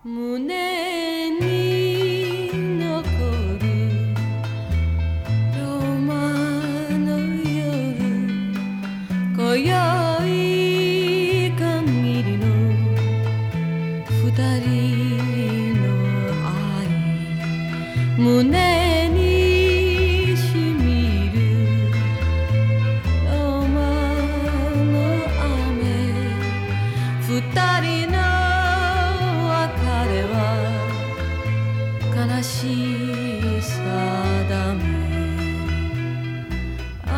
胸に残るローマの夜、今宵限りの二人の愛、胸にしみるローマの雨、二人の悲しさだめ、許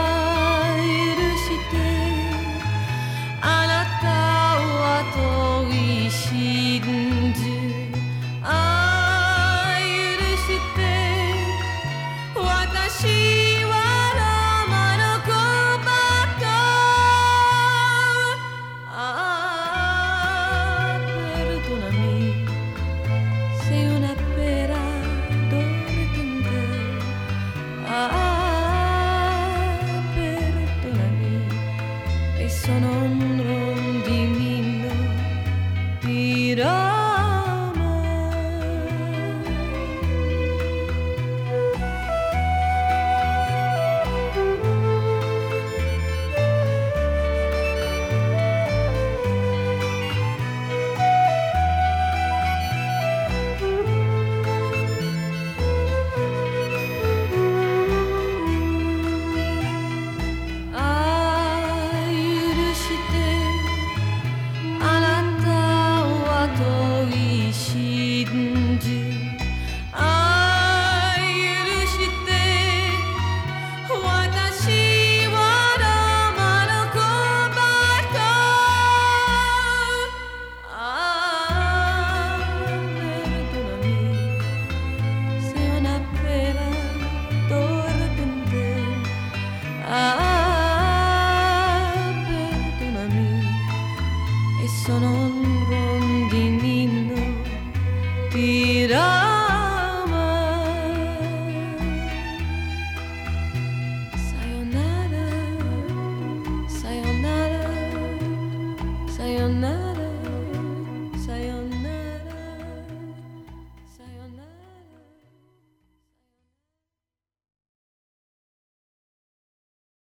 してあなたは遠い真珠、許して私はローマの小鳩、ペルトナミSei una pera dolente, perdonami, e sono un rondinino di rama. Sono un rondinino di rama. Sayonara, sayonara, sayonara.